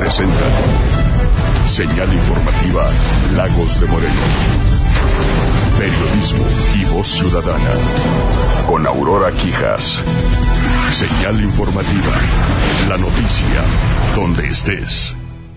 presenta Señal Informativa Lagos de Moreno. Periodismo y voz ciudadana. Con Aurora Quijas. Señal Informativa. La noticia donde estés.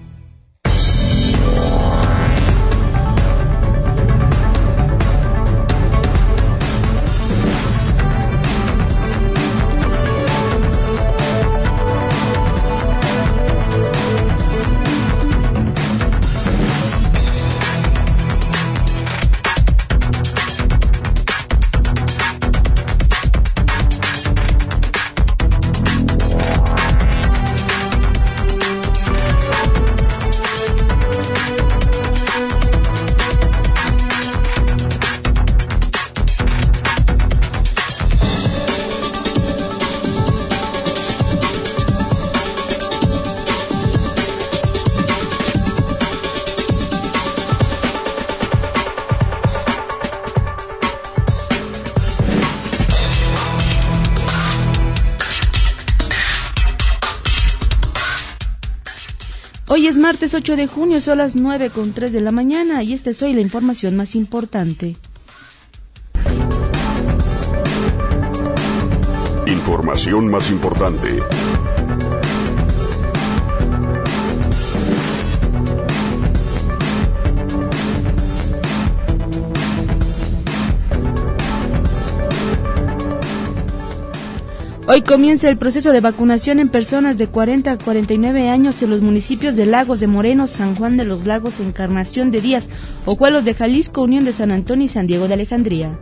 Hoy es martes 8 de junio, son las 9:03 de la mañana y esta es hoy la información más importante. Información más importante. Hoy comienza el proceso de vacunación en personas de 40 a 49 años en los municipios de Lagos de Moreno, San Juan de los Lagos, Encarnación de Díaz, Ojuelos de Jalisco, Unión de San Antonio y San Diego de Alejandría.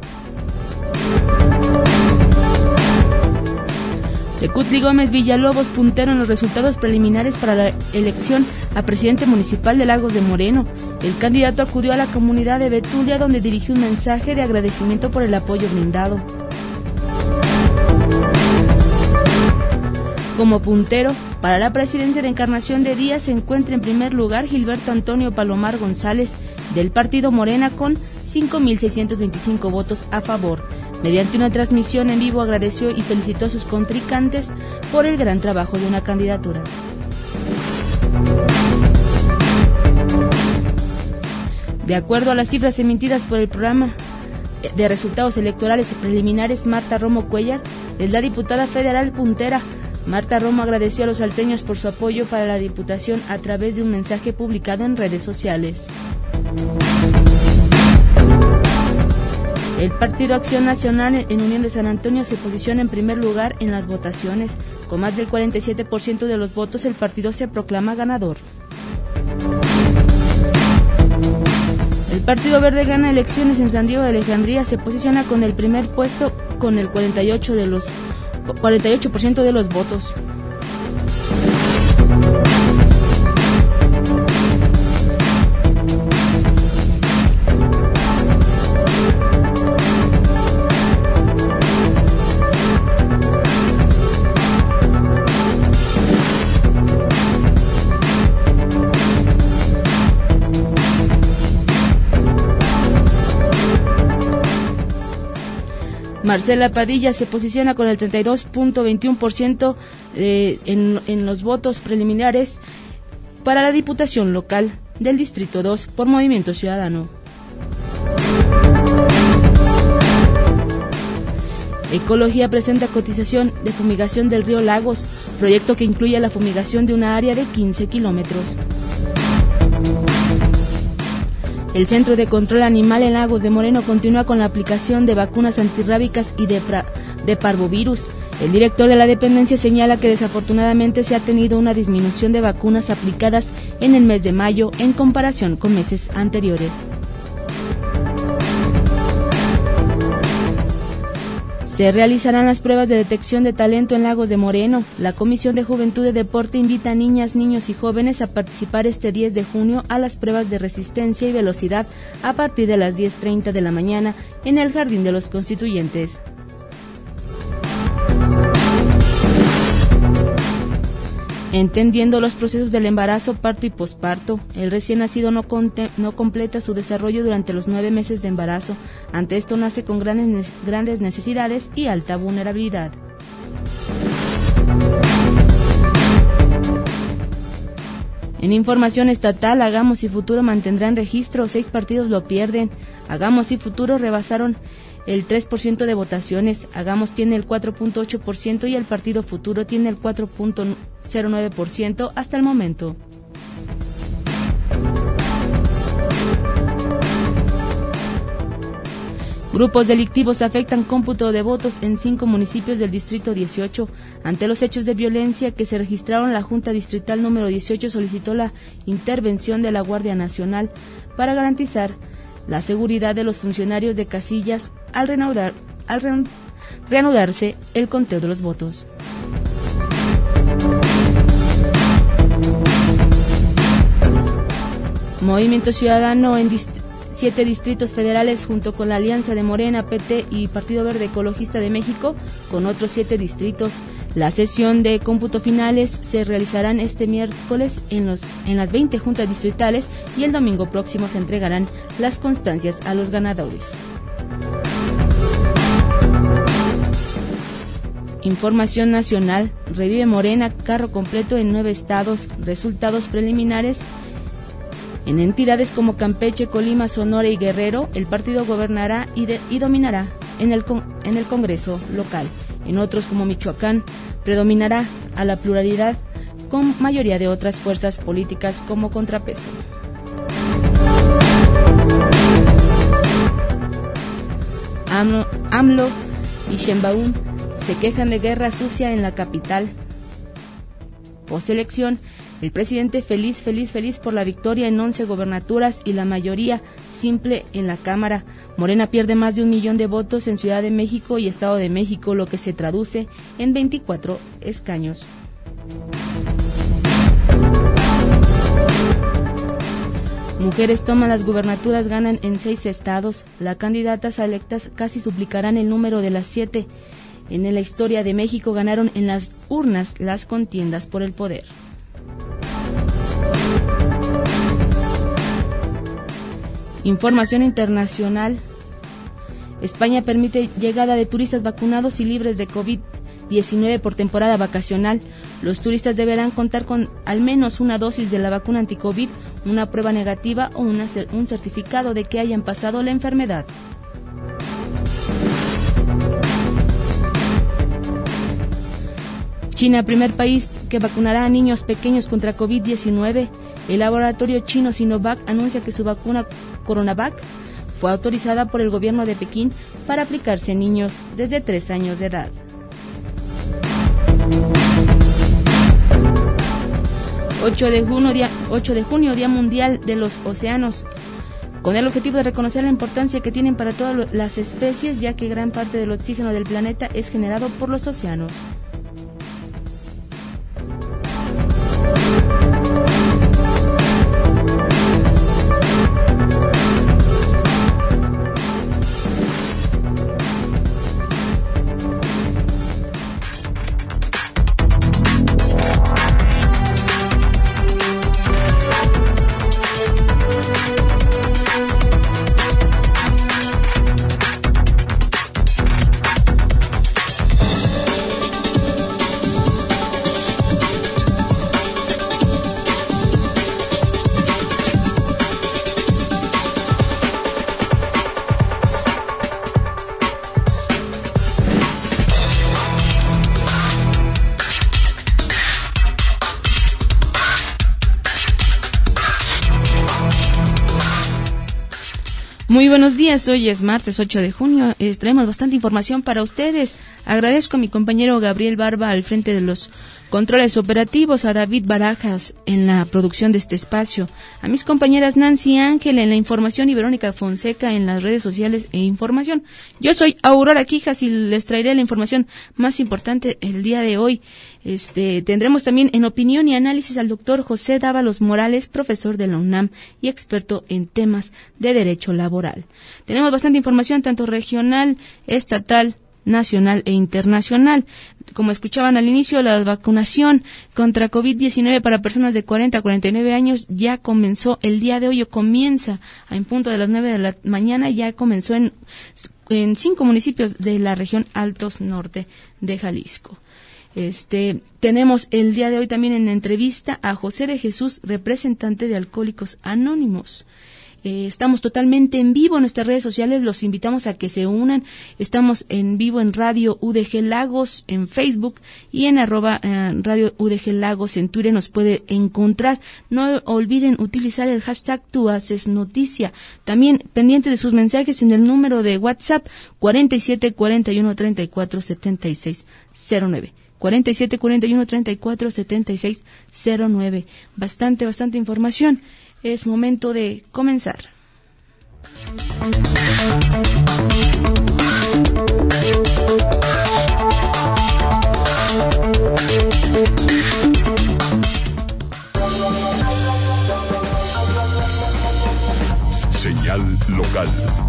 Tecutli Gómez Villalobos, puntero en los resultados preliminares para la elección a presidente municipal de Lagos de Moreno. El candidato acudió a la comunidad de Betulia, donde dirigió un mensaje de agradecimiento por el apoyo brindado. Como puntero para la presidencia de Encarnación de Díaz se encuentra en primer lugar Gilberto Antonio Palomar González del partido Morena con 5.625 votos a favor. Mediante una transmisión en vivo agradeció y felicitó a sus contrincantes por el gran trabajo de una candidatura. De acuerdo a las cifras emitidas por el programa de resultados electorales preliminares, Marta Romo Cuellar es la diputada federal puntera. Marta Romo agradeció a los salteños por su apoyo para la diputación a través de un mensaje publicado en redes sociales. El Partido Acción Nacional en Unión de San Antonio se posiciona en primer lugar en las votaciones. Con más del 47% de los votos, el partido se proclama ganador. El Partido Verde gana elecciones en San Diego de Alejandría, se posiciona con el primer puesto con el 48% de los votos. Marcela Padilla se posiciona con el 32.21% en los votos preliminares para la Diputación Local del Distrito 2 por Movimiento Ciudadano. Ecología presenta cotización de fumigación del río Lagos, proyecto que incluye la fumigación de una área de 15 kilómetros. El Centro de Control Animal en Lagos de Moreno continúa con la aplicación de vacunas antirrábicas y de parvovirus. El director de la dependencia señala que desafortunadamente se ha tenido una disminución de vacunas aplicadas en el mes de mayo en comparación con meses anteriores. Se realizarán las pruebas de detección de talento en Lagos de Moreno. La Comisión de Juventud y Deporte invita a niñas, niños y jóvenes a participar este 10 de junio a las pruebas de resistencia y velocidad a partir de las 10:30 de la mañana en el Jardín de los Constituyentes. Entendiendo los procesos del embarazo, parto y posparto, el recién nacido no completa su desarrollo durante los 9 meses de embarazo. Ante esto nace con grandes necesidades y alta vulnerabilidad. En información estatal, Hagamos y Futuro mantendrán registro, 6 partidos lo pierden. Hagamos y Futuro rebasaron el 3% de votaciones, Hagamos tiene el 4.8% y el Partido Futuro tiene el 4.09% hasta el momento. Grupos delictivos afectan cómputo de votos en 5 municipios del Distrito 18. Ante los hechos de violencia que se registraron, la Junta Distrital número 18 solicitó la intervención de la Guardia Nacional para garantizar la seguridad de los funcionarios de casillas al reanudarse el conteo de los votos. Movimiento Ciudadano en 7 distritos federales junto con la Alianza de Morena, PT y Partido Verde Ecologista de México con otros 7 distritos. La sesión de cómputo finales se realizarán este miércoles en las 20 juntas distritales y el domingo próximo se entregarán las constancias a los ganadores. Información nacional, revive Morena, carro completo en 9 estados, resultados preliminares. En entidades como Campeche, Colima, Sonora y Guerrero, el partido gobernará y dominará en el Congreso local. En otros como Michoacán, predominará a la pluralidad con mayoría de otras fuerzas políticas como contrapeso. AMLO y Sheinbaum se quejan de guerra sucia en la capital. Postelección, el presidente feliz por la victoria en 11 gobernaturas y la mayoría simple en la Cámara. Morena pierde más de 1 millón de votos en Ciudad de México y Estado de México, lo que se traduce en 24 escaños. Mujeres toman las gubernaturas, ganan en 6 estados. Las candidatas electas casi duplicarán el número de las 7. En la historia de México ganaron en las urnas las contiendas por el poder. Información internacional. España permite llegada de turistas vacunados y libres de COVID-19 por temporada vacacional. Los turistas deberán contar con al menos una dosis de la vacuna anti-COVID, una prueba negativa o un certificado de que hayan pasado la enfermedad. China, primer país que vacunará a niños pequeños contra COVID-19. El laboratorio chino Sinovac anuncia que su vacuna Coronavac fue autorizada por el gobierno de Pekín para aplicarse a niños desde 3 años de edad. ...8 de junio, Día Mundial de los Océanos, con el objetivo de reconocer la importancia que tienen para todas las especies, ya que gran parte del oxígeno del planeta es generado por los océanos. Muy buenos días, hoy es martes 8 de junio, traemos bastante información para ustedes. Agradezco a mi compañero Gabriel Barba al frente de los controles operativos, a David Barajas en la producción de este espacio, a mis compañeras Nancy Ángel en la información y Verónica Fonseca en las redes sociales e información. Yo soy Aurora Quijas y les traeré la información más importante el día de hoy. Tendremos también en opinión y análisis al doctor José Dávalos Morales, profesor de la UNAM y experto en temas de derecho laboral. Tenemos bastante información tanto regional, estatal, nacional e internacional. Como escuchaban al inicio, la vacunación contra COVID-19 para personas de 40 a 49 años ya comenzó el día de hoy, o comienza en punto de las 9 de la mañana, ya comenzó en 5 municipios de la región Altos Norte de Jalisco. Tenemos el día de hoy también en entrevista a José de Jesús, representante de Alcohólicos Anónimos. Estamos totalmente en vivo en nuestras redes sociales, los invitamos a que se unan. Estamos en vivo en Radio UDG Lagos, en Facebook, y en @Radio UDG Lagos en Twitter nos puede encontrar. No olviden utilizar el hashtag Tú Haces Noticia. También pendiente de sus mensajes en el número de WhatsApp 47 41 34 76 09. 47 41 34 76 09. Bastante información. Es momento de comenzar. Señal local.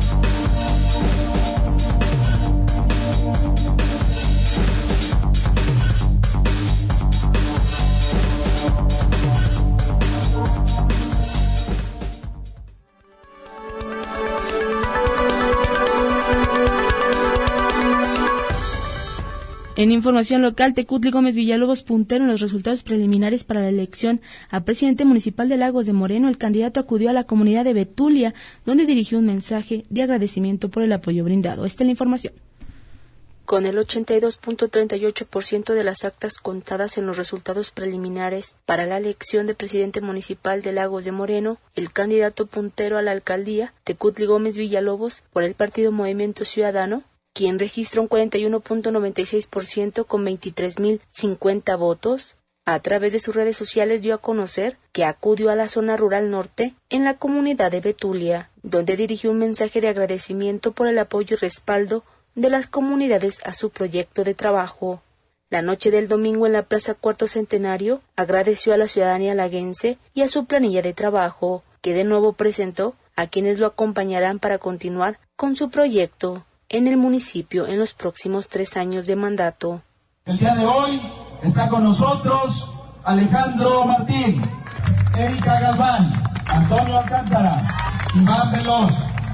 En información local, Tecutli Gómez Villalobos puntero en los resultados preliminares para la elección a presidente municipal de Lagos de Moreno. El candidato acudió a la comunidad de Betulia, donde dirigió un mensaje de agradecimiento por el apoyo brindado. Esta es la información. Con el 82.38% de las actas contadas en los resultados preliminares para la elección de presidente municipal de Lagos de Moreno, el candidato puntero a la alcaldía, Tecutli Gómez Villalobos, por el partido Movimiento Ciudadano, quien registra un 41.96% con 23.050 votos, a través de sus redes sociales dio a conocer que acudió a la zona rural norte en la comunidad de Betulia, donde dirigió un mensaje de agradecimiento por el apoyo y respaldo de las comunidades a su proyecto de trabajo. La noche del domingo en la Plaza Cuarto Centenario agradeció a la ciudadanía laguense y a su planilla de trabajo, que de nuevo presentó a quienes lo acompañarán para continuar con su proyecto en el municipio en los próximos 3 años de mandato. El día de hoy está con nosotros Alejandro Martín, Erika Galván, Antonio Alcántara, Iván Veloz,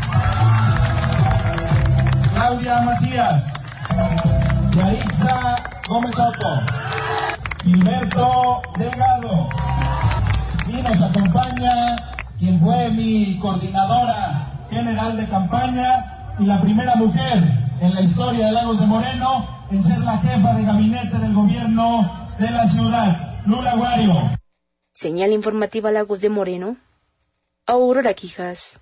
Claudia Macías, Yaritza Gómez Soto, Gilberto Delgado, y nos acompaña quien fue mi coordinadora general de campaña y la primera mujer en la historia de Lagos de Moreno en ser la jefa de gabinete del gobierno de la ciudad, Lula Guario. Señal informativa Lagos de Moreno, Aurora Quijas.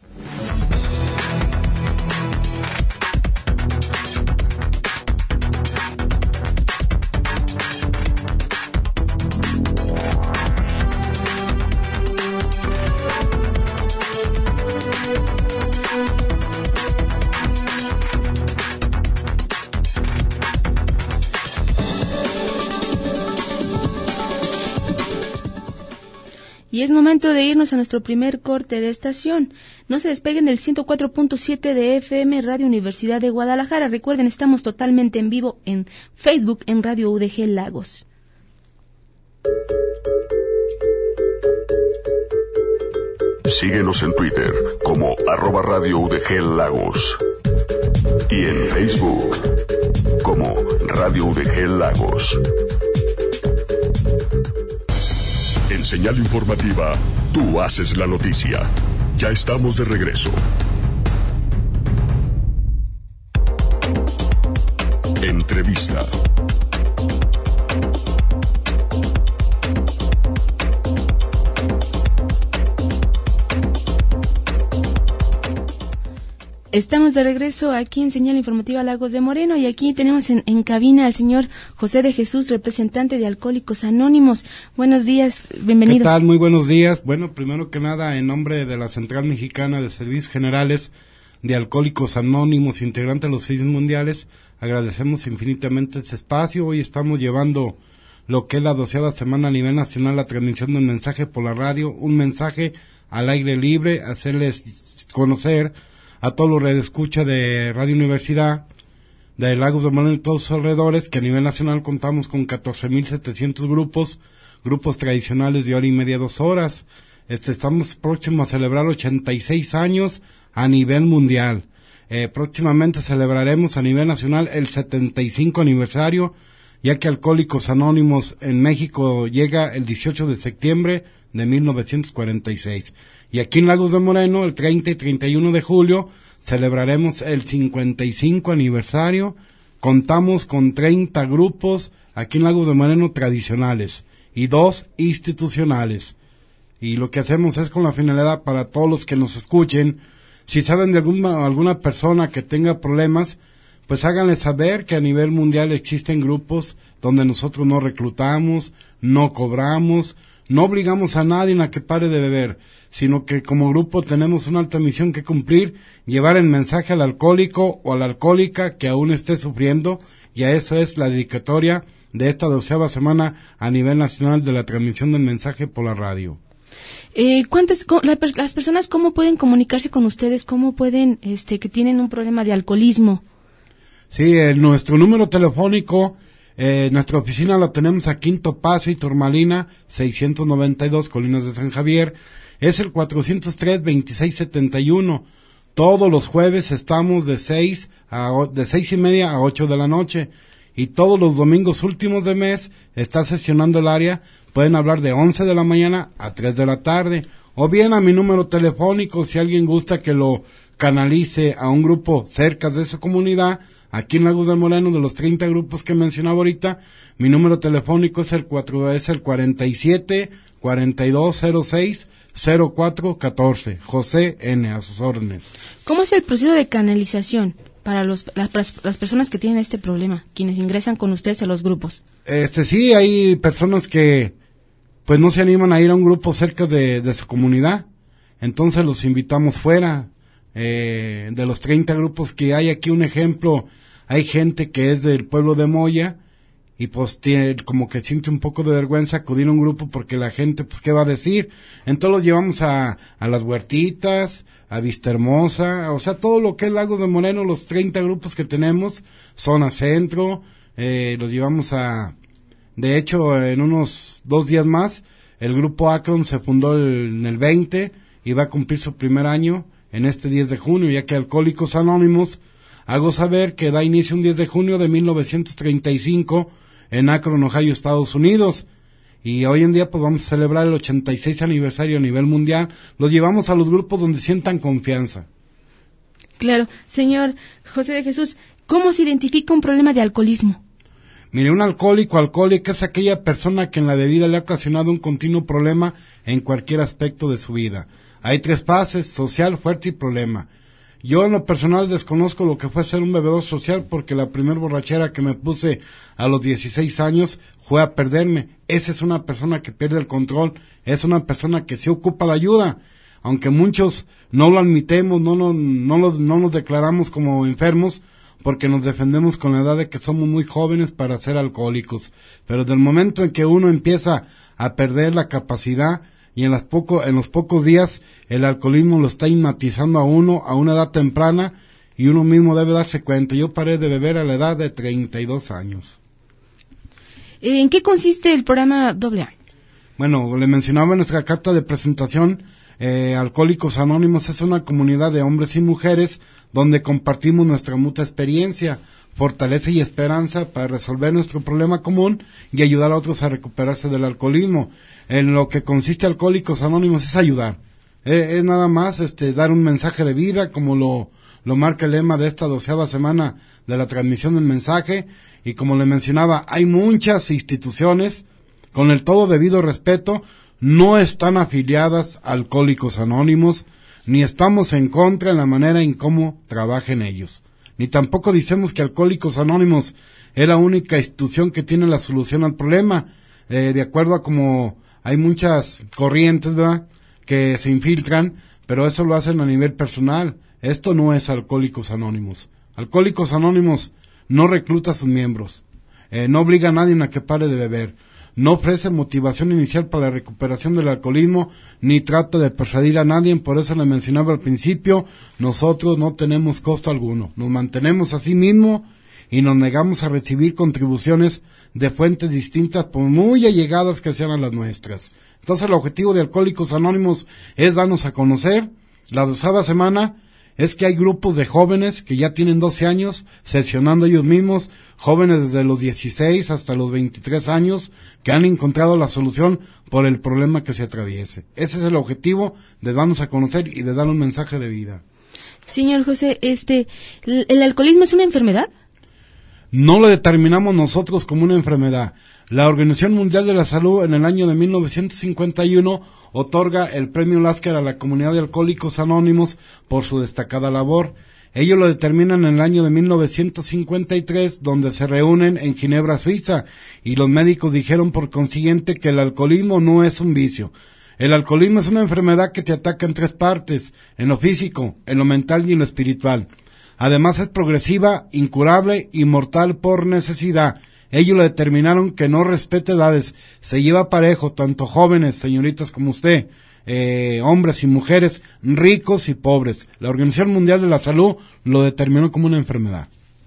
Y es momento de irnos a nuestro primer corte de estación. No se despeguen del 104.7 de FM Radio Universidad de Guadalajara. Recuerden, estamos totalmente en vivo en Facebook en Radio UDG Lagos. Síguenos en Twitter como @Radio UDG Lagos y en Facebook como Radio UDG Lagos. En Señal Informativa, Tú Haces la Noticia. Ya estamos de regreso. Entrevista. Estamos de regreso aquí en Señal Informativa Lagos de Moreno y aquí tenemos en cabina al señor José de Jesús, representante de Alcohólicos Anónimos. Buenos días, bienvenido. ¿Qué tal? Muy buenos días. Bueno, primero que nada, en nombre de la Central Mexicana de Servicios Generales de Alcohólicos Anónimos, integrante de los FIS mundiales, agradecemos infinitamente este espacio. Hoy estamos llevando lo que es la 12ª semana a nivel nacional, la transmisión de un mensaje por la radio, un mensaje al aire libre, hacerles conocer a todos los radioescuchas de Radio Universidad, de Lagos de Moreno y todos sus alrededores, que a nivel nacional contamos con 14,700 grupos tradicionales de hora y media, 2 horas. Estamos próximos a celebrar 86 años a nivel mundial. Próximamente celebraremos a nivel nacional el 75 aniversario, ya que Alcohólicos Anónimos en México llega el 18 de septiembre de 1946. Y aquí en Lagos de Moreno, el 30 y 31 de julio, celebraremos el 55 aniversario. Contamos con 30 grupos aquí en Lagos de Moreno tradicionales y 2 institucionales. Y lo que hacemos es con la finalidad para todos los que nos escuchen, si saben de alguna persona que tenga problemas, pues háganle saber que a nivel mundial existen grupos donde nosotros no reclutamos, no cobramos, no obligamos a nadie a que pare de beber, sino que como grupo tenemos una alta misión que cumplir, llevar el mensaje al alcohólico o a la alcohólica que aún esté sufriendo, y a eso es la dedicatoria de esta 12ª semana a nivel nacional de la transmisión del mensaje por la radio. Las personas cómo pueden comunicarse con ustedes, cómo pueden, que tienen un problema de alcoholismo? Sí, nuestro número telefónico, nuestra oficina la tenemos a Quinto Paso y Turmalina, 692, Colinas de San Javier, es el 403-2671. Todos los jueves estamos de 6:30 a 8 de la noche, y todos los domingos últimos de mes está sesionando el área. Pueden hablar de 11 de la mañana a 3 de la tarde, o bien a mi número telefónico, si alguien gusta que lo canalice a un grupo cerca de su comunidad, aquí en Lagos de Moreno, de los 30 grupos que mencionaba ahorita, mi número telefónico es el 47-4206-0414, José N., a sus órdenes. ¿Cómo es el proceso de canalización para las personas que tienen este problema, quienes ingresan con ustedes a los grupos? Sí, hay personas que pues no se animan a ir a un grupo cerca de su comunidad, entonces los invitamos fuera. De los 30 grupos que hay aquí, un ejemplo, hay gente que es del pueblo de Moya y pues tiene, como que siente un poco de vergüenza acudir a un grupo porque la gente, pues, ¿qué va a decir? Entonces los llevamos a las Huertitas, a Vista Hermosa, o sea, todo lo que es Lagos de Moreno, los 30 grupos que tenemos, zona centro, los llevamos de hecho, en unos 2 días más, el grupo Akron se fundó en el 20 y va a cumplir su primer año en este 10 de junio, ya que Alcohólicos Anónimos, hago saber que da inicio un 10 de junio de 1935 en Akron, Ohio, Estados Unidos, y hoy en día pues vamos a celebrar el 86 aniversario a nivel mundial. Los llevamos a los grupos donde sientan confianza. Claro. Señor José de Jesús, ¿cómo se identifica un problema de alcoholismo? Mire, un alcohólica es aquella persona que en la bebida le ha ocasionado un continuo problema en cualquier aspecto de su vida. Hay 3 fases: social, fuerte y problema. Yo en lo personal desconozco lo que fue ser un bebedor social, porque la primer borrachera que me puse a los 16 años fue a perderme. Esa es una persona que pierde el control, es una persona que sí ocupa la ayuda. Aunque muchos no lo admitemos, no nos declaramos como enfermos, porque nos defendemos con la edad de que somos muy jóvenes para ser alcohólicos. Pero del momento en que uno empieza a perder la capacidad, y en los pocos días el alcoholismo lo está hipnotizando a uno a una edad temprana, y uno mismo debe darse cuenta. Yo paré de beber a la edad de 32 años. ¿En qué consiste el programa AA? Bueno, le mencionaba en nuestra carta de presentación, Alcohólicos Anónimos es una comunidad de hombres y mujeres donde compartimos nuestra mutua experiencia, fortaleza y esperanza para resolver nuestro problema común y ayudar a otros a recuperarse del alcoholismo. En lo que consiste Alcohólicos Anónimos es ayudar. Es nada más dar un mensaje de vida, como lo marca el lema de esta 12ª semana de la transmisión del mensaje. Y como le mencionaba, hay muchas instituciones, con el todo debido respeto, no están afiliadas a Alcohólicos Anónimos, ni estamos en contra en la manera en cómo trabajen ellos. Ni tampoco decimos que Alcohólicos Anónimos es la única institución que tiene la solución al problema. De acuerdo a como hay muchas corrientes, ¿verdad?, que se infiltran, pero eso lo hacen a nivel personal. Esto no es Alcohólicos Anónimos. Alcohólicos Anónimos no recluta a sus miembros, no obliga a nadie a que pare de beber, no ofrece motivación inicial para la recuperación del alcoholismo, ni trata de persuadir a nadie. Por eso le mencionaba al principio, nosotros no tenemos costo alguno, nos mantenemos a sí mismo y nos negamos a recibir contribuciones de fuentes distintas, por muy allegadas que sean a las nuestras. Entonces el objetivo de Alcohólicos Anónimos es darnos a conocer. La 12ª semana es que hay grupos de jóvenes que ya tienen 12 años sesionando ellos mismos, jóvenes desde los 16 hasta los 23 años que han encontrado la solución por el problema que se atraviese. Ese es el objetivo de darnos a conocer y de dar un mensaje de vida. Señor José, ¿el alcoholismo es una enfermedad? No lo determinamos nosotros como una enfermedad. La Organización Mundial de la Salud en el año de 1951 otorga el premio Lasker a la comunidad de Alcohólicos Anónimos por su destacada labor. Ellos lo determinan en el año de 1953, donde se reúnen en Ginebra, Suiza, y los médicos dijeron por consiguiente que el alcoholismo no es un vicio. El alcoholismo es una enfermedad que te ataca en 3 partes, en lo físico, en lo mental y en lo espiritual. Además es progresiva, incurable y mortal por necesidad. Ellos lo determinaron que no respeta edades, se lleva parejo, tanto jóvenes, señoritas como usted, hombres y mujeres, ricos y pobres. La Organización Mundial de la Salud lo determinó como una enfermedad.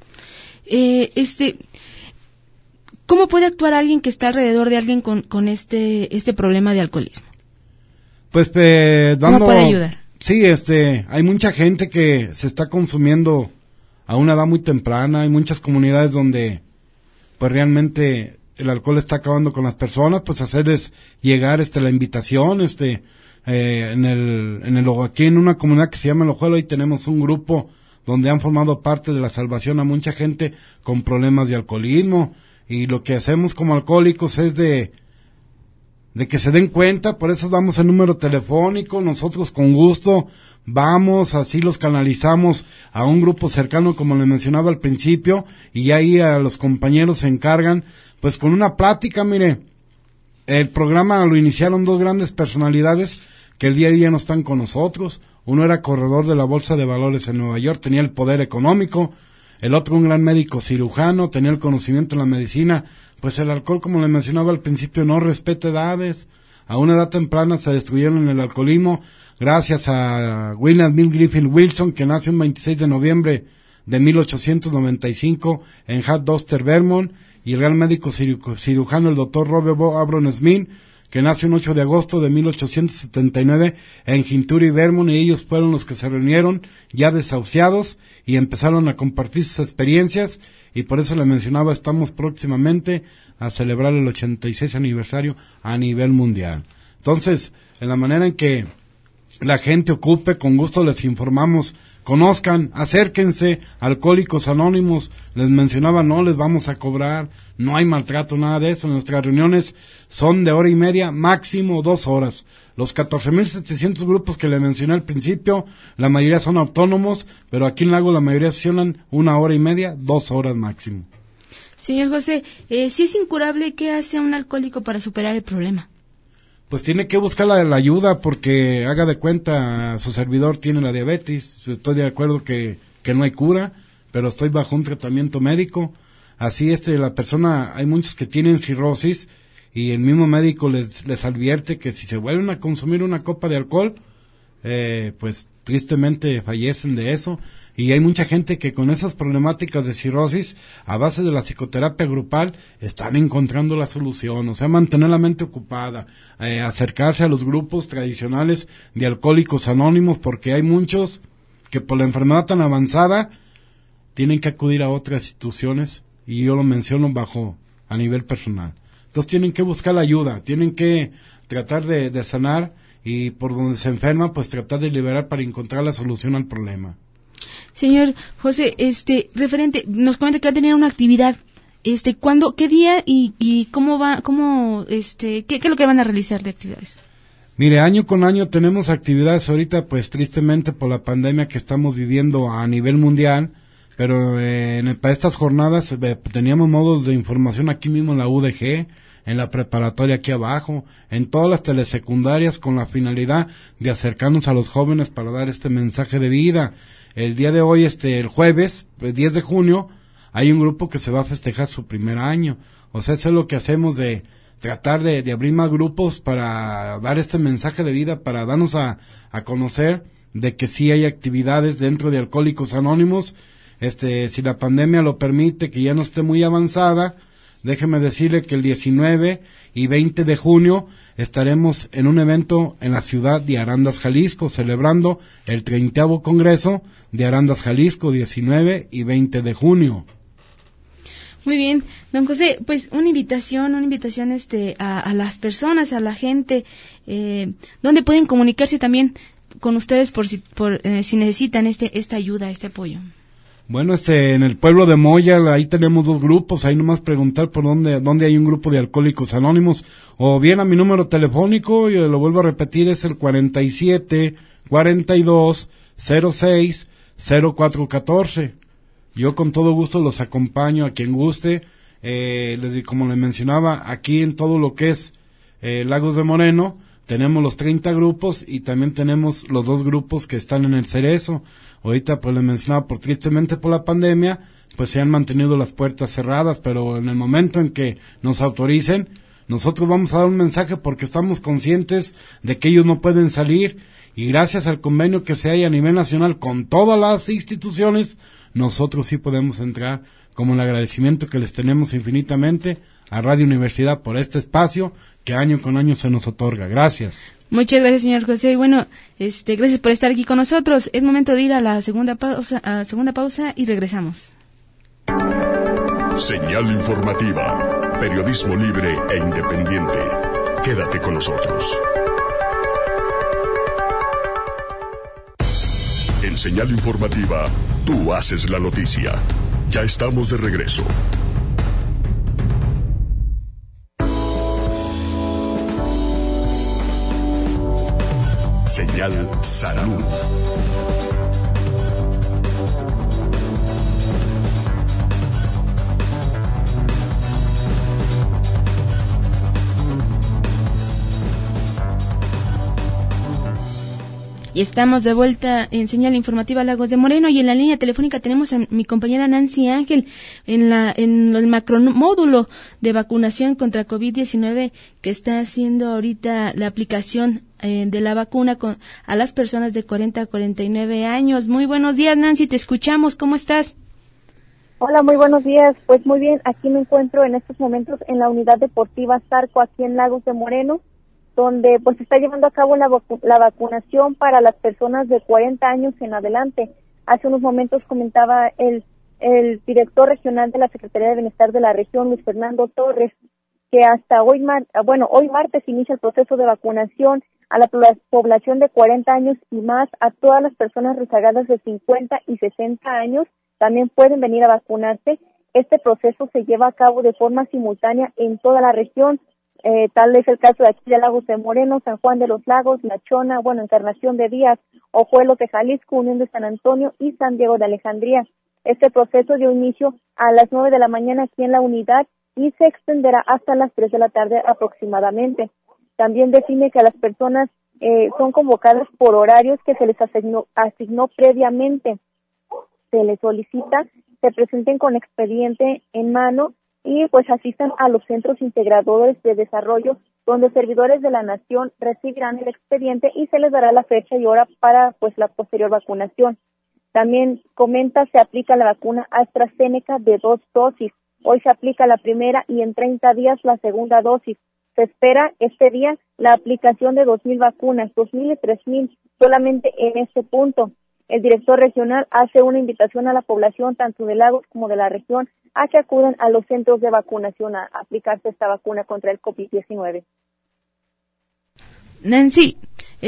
¿Cómo puede actuar alguien que está alrededor de alguien con este problema de alcoholismo? Pues ¿Cómo puede ayudar? Sí, hay mucha gente que se está consumiendo a una edad muy temprana. Hay muchas comunidades donde pues realmente el alcohol está acabando con las personas, pues hacerles llegar la invitación, aquí en una comunidad que se llama El Ojuelo, ahí tenemos un grupo donde han formado parte de la salvación a mucha gente con problemas de alcoholismo, y lo que hacemos como alcohólicos es de que se den cuenta, por eso damos el número telefónico, nosotros con gusto vamos, así los canalizamos a un grupo cercano, como le mencionaba al principio, y ahí a los compañeros se encargan, pues con una plática. Mire, el programa lo iniciaron 2 grandes personalidades que el día a día no están con nosotros. Uno era corredor de la Bolsa de Valores en Nueva York, tenía el poder económico; el otro un gran médico cirujano, tenía el conocimiento en la medicina. Pues el alcohol, como le mencionaba al principio, no respeta edades. A una edad temprana se destruyeron en el alcoholismo, gracias a William Bill Griffin Wilson, que nació el 26 de noviembre de 1895 en Hadoster, Vermont, y el gran médico cirujano, el doctor Robert Abron Smith, que nació el 8 de agosto de 1879 en Ginturi, Vermont, y ellos fueron los que se reunieron ya desahuciados y empezaron a compartir sus experiencias. Y por eso le mencionaba, estamos próximamente a celebrar el 86 aniversario a nivel mundial. Entonces, en la manera en que la gente ocupe, con gusto les informamos, conozcan, acérquense, Alcohólicos Anónimos. Les mencionaba, no les vamos a cobrar, no hay maltrato, nada de eso. Nuestras reuniones son de 1:30, máximo 2 horas. Los 14,700 grupos que le mencioné al principio, la mayoría son autónomos, pero aquí en Lago la mayoría sesionan 1:30, 2 horas máximo. Señor José, si es incurable, ¿qué hace un alcohólico para superar el problema? Pues tiene que buscar la ayuda, porque haga de cuenta, su servidor tiene la diabetes. Estoy de acuerdo que no hay cura, pero estoy bajo un tratamiento médico. Así la persona, hay muchos que tienen cirrosis, y el mismo médico les advierte que si se vuelven a consumir una copa de alcohol, pues tristemente fallecen de eso. Y hay mucha gente que con esas problemáticas de cirrosis, a base de la psicoterapia grupal, están encontrando la solución. O sea, mantener la mente ocupada, acercarse a los grupos tradicionales de Alcohólicos Anónimos, porque hay muchos que por la enfermedad tan avanzada tienen que acudir a otras instituciones, y yo lo menciono a nivel personal. Entonces tienen que buscar la ayuda, tienen que tratar de sanar, y por donde se enferma, pues tratar de liberar para encontrar la solución al problema. Señor José, referente, nos comenta que va a tener una actividad. ¿Cuándo, qué día y cómo va, qué es lo que van a realizar de actividades? Mire, año con año tenemos actividades. Ahorita, pues tristemente por la pandemia que estamos viviendo a nivel mundial, pero para estas jornadas teníamos modos de información aquí mismo en la UDG, en la preparatoria aquí abajo, en todas las telesecundarias, con la finalidad de acercarnos a los jóvenes para dar este mensaje de vida. El día de hoy, el jueves, 10 de junio, hay un grupo que se va a festejar su primer año. O sea, eso es lo que hacemos, de tratar de abrir más grupos para dar este mensaje de vida, para darnos a conocer de que sí hay actividades dentro de Alcohólicos Anónimos. Si la pandemia lo permite, que ya no esté muy avanzada, déjeme decirle que el 19 y 20 de junio estaremos en un evento en la ciudad de Arandas, Jalisco, celebrando el 30º Congreso de Arandas, Jalisco, 19 y 20 de junio. Muy bien, don José, pues una invitación a las personas, a la gente, donde pueden comunicarse también con ustedes si necesitan esta ayuda, este apoyo. Bueno, en el pueblo de Moya, ahí tenemos 2 grupos, ahí nomás preguntar por dónde hay un grupo de Alcohólicos Anónimos, o bien a mi número telefónico, yo lo vuelvo a repetir, es el 47 42 06 0414. Yo con todo gusto los acompaño a quien guste, como les mencionaba, aquí en todo lo que es Lagos de Moreno, tenemos los 30 grupos y también tenemos los 2 grupos que están en el Cerezo. Ahorita pues les mencionaba, tristemente por la pandemia, pues se han mantenido las puertas cerradas, pero en el momento en que nos autoricen, nosotros vamos a dar un mensaje porque estamos conscientes de que ellos no pueden salir, y gracias al convenio que se hay a nivel nacional con todas las instituciones, nosotros sí podemos entrar, como el agradecimiento que les tenemos infinitamente a Radio Universidad por este espacio que año con año se nos otorga. Gracias. Muchas gracias, señor José. Y bueno, gracias por estar aquí con nosotros. Es momento de ir a la segunda pausa y regresamos. Señal informativa, periodismo libre e independiente. Quédate con nosotros. En Señal informativa, tú haces la noticia. Ya estamos de regreso. Señal Salud. Y estamos de vuelta en Señal Informativa Lagos de Moreno, y en la línea telefónica tenemos a mi compañera Nancy Ángel en el macromódulo de vacunación contra COVID-19 que está haciendo ahorita la aplicación de la vacuna a las personas de 40 a 49 años. Muy buenos días, Nancy, te escuchamos. ¿Cómo estás? Hola, muy buenos días. Pues muy bien, aquí me encuentro en estos momentos en la unidad deportiva Zarco, aquí en Lagos de Moreno, donde pues se está llevando a cabo la vacunación para las personas de 40 años en adelante. Hace unos momentos comentaba el director regional de la Secretaría de Bienestar de la región, Luis Fernando Torres, que hasta hoy martes inicia el proceso de vacunación a la población de 40 años y más. A todas las personas rezagadas de 50 y 60 años también pueden venir a vacunarse. Este proceso se lleva a cabo de forma simultánea en toda la región. Tal es el caso de aquí de Lagos de Moreno, San Juan de los Lagos, La Chona, Encarnación de Díaz, Ojuelos de Jalisco, Unión de San Antonio y San Diego de Alejandría. Este proceso dio inicio a las 9 de la mañana aquí en la unidad y se extenderá hasta las 3 de la tarde aproximadamente. También define que las personas son convocadas por horarios que se les asignó previamente. Se les solicita, se presenten con expediente en mano y pues asistan a los centros integradores de desarrollo, donde servidores de la nación recibirán el expediente y se les dará la fecha y hora para pues la posterior vacunación. También comenta, se aplica la vacuna AstraZeneca de 2 dosis. Hoy se aplica la primera y en 30 días la segunda dosis. Se espera este día la aplicación de 2,000 vacunas, 2,000 y 3,000 solamente en este punto. El director regional hace una invitación a la población, tanto de Lagos como de la región, a que acudan a los centros de vacunación a aplicarse esta vacuna contra el COVID-19. Nancy,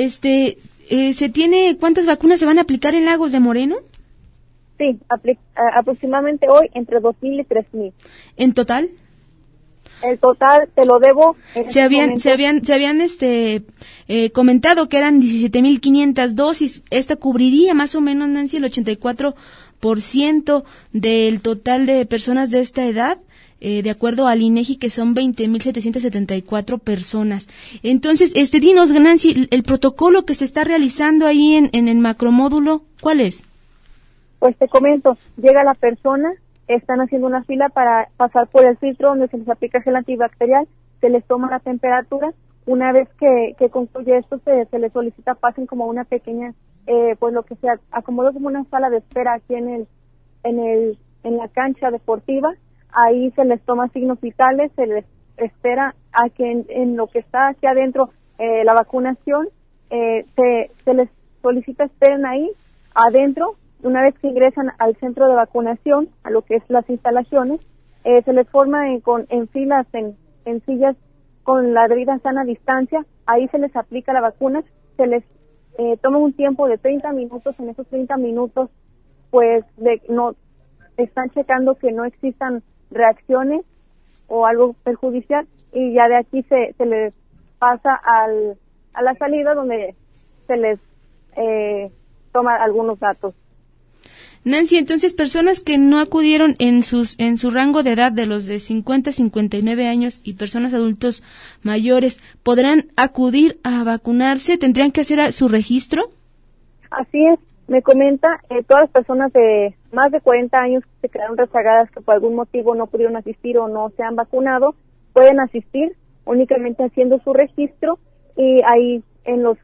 ¿cuántas vacunas se van a aplicar en Lagos de Moreno? Sí, aproximadamente hoy entre 2,000 y 3,000. ¿En total? El total te lo debo. Se habían comentado que eran 17,500 dosis. Esta cubriría más o menos, Nancy, el 84% del total de personas de esta edad, de acuerdo al INEGI, que son 20,774 personas. Entonces, dinos, Nancy, el protocolo que se está realizando ahí en el macromódulo, ¿cuál es? Pues te comento, llega la persona, están haciendo una fila para pasar por el filtro donde se les aplica gel antibacterial, se les toma la temperatura. Una vez que concluye esto, se les solicita pasen como una pequeña, pues lo que se acomodó como una sala de espera aquí en la cancha deportiva, ahí se les toma signos vitales, se les espera a que en lo que está aquí adentro la vacunación, se les solicita esperen ahí adentro. Una vez que ingresan al centro de vacunación, a lo que es las instalaciones, se les forma en filas, en sillas con la debida sana distancia. Ahí se les aplica la vacuna, se les toma un tiempo de 30 minutos. En esos 30 minutos, pues no están checando que no existan reacciones o algo perjudicial, y ya de aquí se les pasa a la salida, donde se les toma algunos datos. Nancy, entonces personas que no acudieron en su rango de edad de los de 50 a 59 años y personas adultos mayores, ¿podrán acudir a vacunarse? ¿Tendrían que hacer su registro? Así es, me comenta, todas las personas de más de 40 años que se quedaron rezagadas, que por algún motivo no pudieron asistir o no se han vacunado, pueden asistir únicamente haciendo su registro, y ahí en los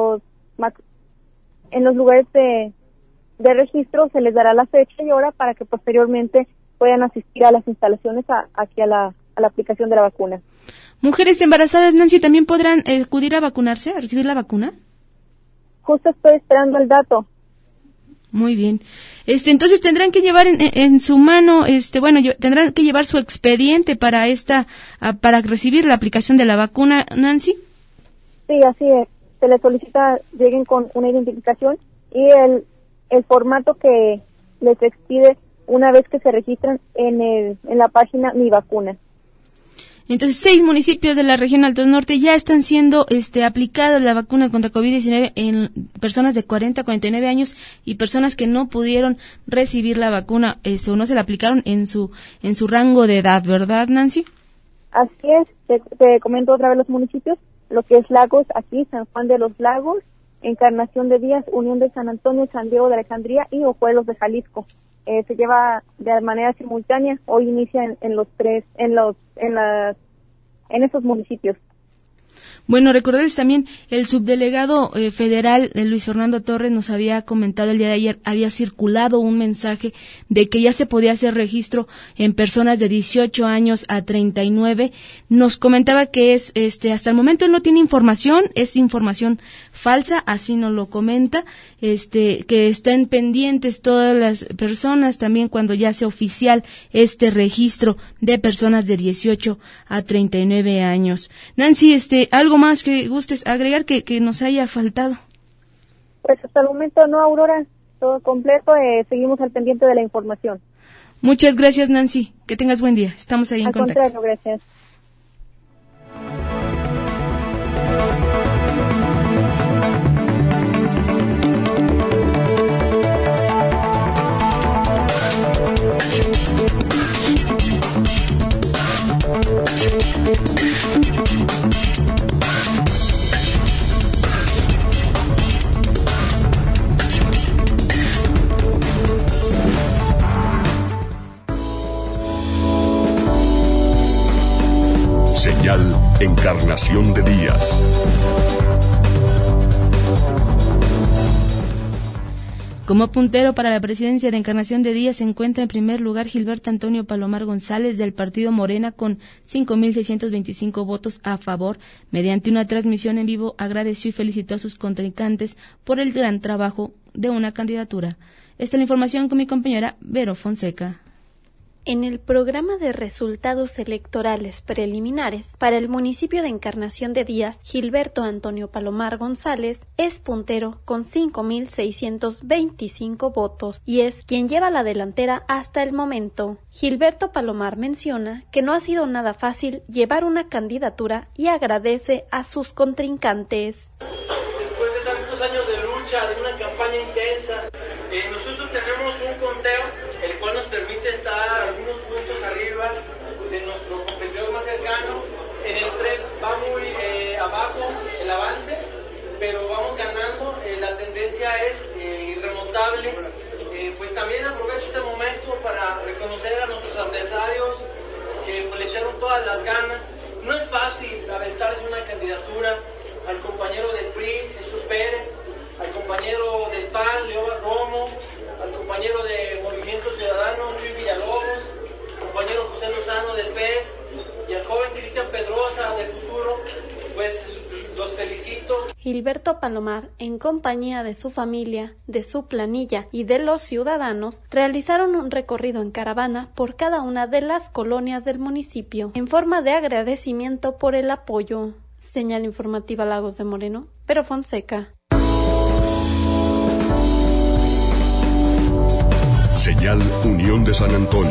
lugares de registro se les dará la fecha y hora para que posteriormente puedan asistir a las instalaciones aquí a la aplicación de la vacuna. ¿Mujeres embarazadas, Nancy, también podrán acudir a vacunarse, a recibir la vacuna? Justo estoy esperando el dato. Muy bien. Entonces tendrán que llevar en su mano, tendrán que llevar su expediente para recibir la aplicación de la vacuna, Nancy. Sí, así es. Se les solicita lleguen con una identificación y el formato que les expide una vez que se registran en la página Mi Vacuna. Entonces, 6 municipios de la región Alto Norte ya están siendo aplicadas la vacuna contra COVID-19 en personas de 40 a 49 años y personas que no pudieron recibir la vacuna o no se la aplicaron en su rango de edad, ¿verdad, Nancy? Así es. Te comento otra vez los municipios. Lo que es Lagos, aquí, San Juan de los Lagos, Encarnación de Díaz, Unión de San Antonio, San Diego de Alejandría y Ojuelos de Jalisco. Se lleva de manera simultánea. Hoy inicia en esos municipios. Bueno, recordarles también, el subdelegado federal Luis Fernando Torres nos había comentado el día de ayer, había circulado un mensaje de que ya se podía hacer registro en personas de 18 años a 39. Nos comentaba que hasta el momento él no tiene información, es información falsa, así nos lo comenta, que estén pendientes todas las personas también cuando ya sea oficial este registro de personas de 18 a 39 años. Nancy, algo más que gustes agregar que nos haya faltado. Pues hasta el momento no, Aurora, todo completo, seguimos al pendiente de la información. Muchas gracias, Nancy, que tengas buen día, estamos ahí en contacto. Al contrario, gracias. Señal Encarnación de Díaz. Como puntero para la presidencia de Encarnación de Díaz se encuentra en primer lugar Gilberto Antonio Palomar González del partido Morena con 5,625 votos a favor. Mediante una transmisión en vivo agradeció y felicitó a sus contrincantes por el gran trabajo de una candidatura. Esta es la información con mi compañera Vero Fonseca. En el programa de resultados electorales preliminares para el municipio de Encarnación de Díaz, Gilberto Antonio Palomar González es puntero con 5,625 votos y es quien lleva la delantera hasta el momento. Gilberto Palomar menciona que no ha sido nada fácil llevar una candidatura y agradece a sus contrincantes. Después de tantos años de lucha, de una campaña intensa, nosotros tenemos un conteo el cual nos permite estar algunos puntos arriba de nuestro competidor más cercano. En el PREP va muy abajo el avance, pero vamos ganando, la tendencia es irremontable. Pues también aprovecho este momento para reconocer a nuestros adversarios que le echaron todas las ganas. No es fácil aventarse una candidatura, al compañero del PRI, Jesús Pérez, al compañero del PAN, Leoba Romo, al compañero de Movimiento Ciudadano, Chuy Villalobos, al compañero José Gilberto Palomar, en compañía de su familia, de su planilla y de los ciudadanos, realizaron un recorrido en caravana por cada una de las colonias del municipio, en forma de agradecimiento por el apoyo. Señal informativa Lagos de Moreno, Vero Fonseca. Señal Unión de San Antonio.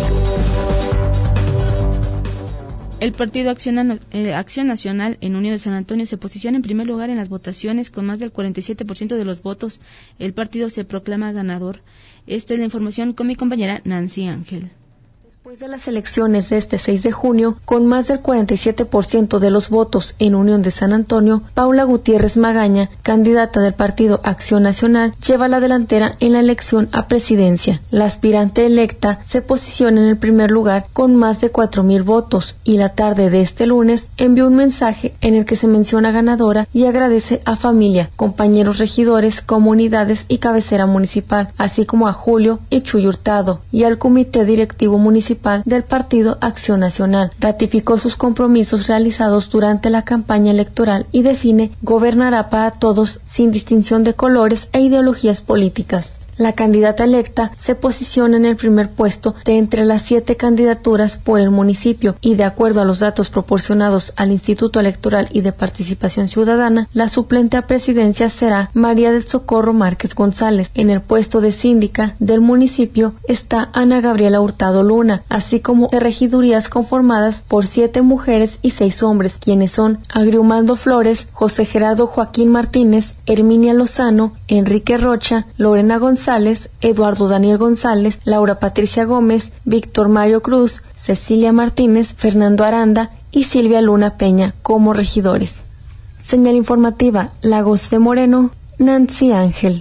El Partido Acción Nacional en Unión de San Antonio se posiciona en primer lugar en las votaciones con más del 47% de los votos. El partido se proclama ganador. Esta es la información con mi compañera Nancy Ángel. Después de las elecciones de este 6 de junio, con más del 47% de los votos en Unión de San Antonio, Paula Gutiérrez Magaña, candidata del Partido Acción Nacional, lleva la delantera en la elección a presidencia. La aspirante electa se posiciona en el primer lugar con más de 4,000 votos y la tarde de este lunes envió un mensaje en el que se menciona ganadora y agradece a familia, compañeros regidores, comunidades y cabecera municipal, así como a Julio y Chuy Hurtado y al comité directivo municipal del Partido Acción Nacional. Ratificó sus compromisos realizados durante la campaña electoral y define gobernará para todos sin distinción de colores e ideologías políticas. La candidata electa se posiciona en el primer puesto de entre las 7 candidaturas por el municipio y, de acuerdo a los datos proporcionados al Instituto Electoral y de Participación Ciudadana, la suplente a presidencia será María del Socorro Márquez González. En el puesto de síndica del municipio está Ana Gabriela Hurtado Luna, así como de regidurías conformadas por 7 mujeres y 6 hombres, quienes son Agriumaldo Flores, José Gerardo Joaquín Martínez, Herminia Lozano, Enrique Rocha, Lorena González, Eduardo Daniel González, Laura Patricia Gómez, Víctor Mario Cruz, Cecilia Martínez, Fernando Aranda y Silvia Luna Peña como regidores. Señal informativa Lagos de Moreno, Nancy Ángel.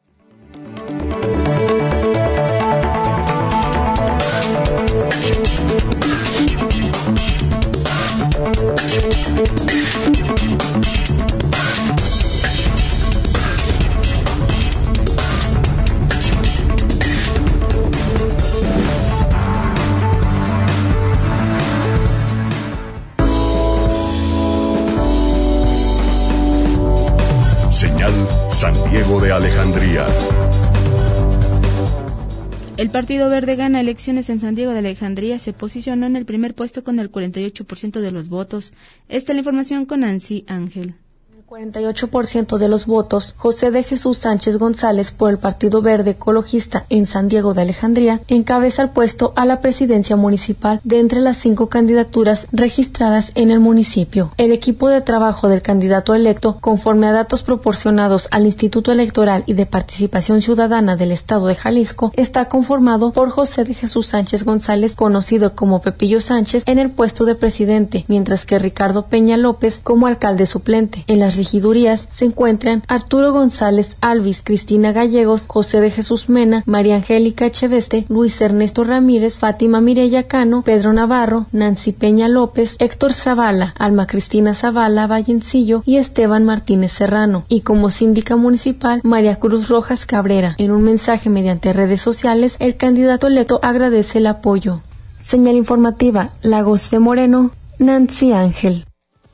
Señal San Diego de Alejandría. El Partido Verde gana elecciones en San Diego de Alejandría, se posicionó en el primer puesto con el 48% de los votos. Esta es la información con Nancy Ángel. 48% de los votos, José de Jesús Sánchez González por el Partido Verde Ecologista en San Diego de Alejandría encabeza el puesto a la presidencia municipal de entre las 5 candidaturas registradas en el municipio. El equipo de trabajo del candidato electo, conforme a datos proporcionados al Instituto Electoral y de Participación Ciudadana del Estado de Jalisco, está conformado por José de Jesús Sánchez González, conocido como Pepillo Sánchez, en el puesto de presidente, mientras que Ricardo Peña López como alcalde suplente. En las regidurías se encuentran Arturo González Alvis, Cristina Gallegos, José de Jesús Mena, María Angélica Echeveste, Luis Ernesto Ramírez, Fátima Mireya Cano, Pedro Navarro, Nancy Peña López, Héctor Zavala, Alma Cristina Zavala Vallencillo y Esteban Martínez Serrano, y como síndica municipal María Cruz Rojas Cabrera. En un mensaje mediante redes sociales, el candidato electo agradece el apoyo. Señal informativa Lagos de Moreno, Nancy Ángel.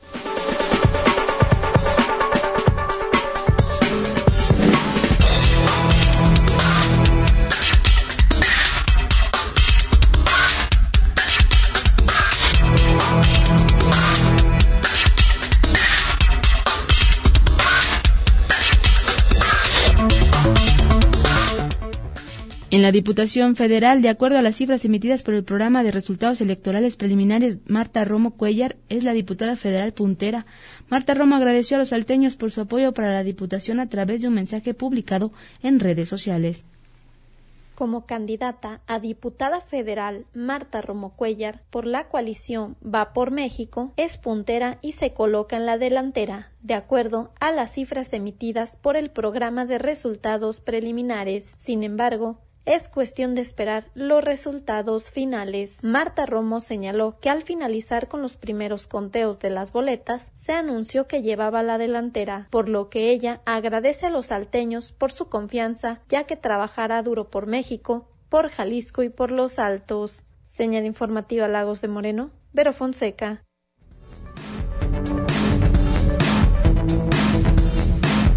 En la Diputación Federal, de acuerdo a las cifras emitidas por el Programa de Resultados Electorales Preliminares, Marta Romo Cuellar es la diputada federal puntera. Marta Romo agradeció a los salteños por su apoyo para la Diputación a través de un mensaje publicado en redes sociales. Como candidata a diputada federal, Marta Romo Cuellar, por la coalición Va por México, es puntera y se coloca en la delantera, de acuerdo a las cifras emitidas por el Programa de Resultados Preliminares. Sin embargo, es cuestión de esperar los resultados finales. Marta Romo señaló que al finalizar con los primeros conteos de las boletas, se anunció que llevaba la delantera, por lo que ella agradece a los salteños por su confianza, ya que trabajará duro por México, por Jalisco y por Los Altos. Señal informativa Lagos de Moreno, Vero Fonseca.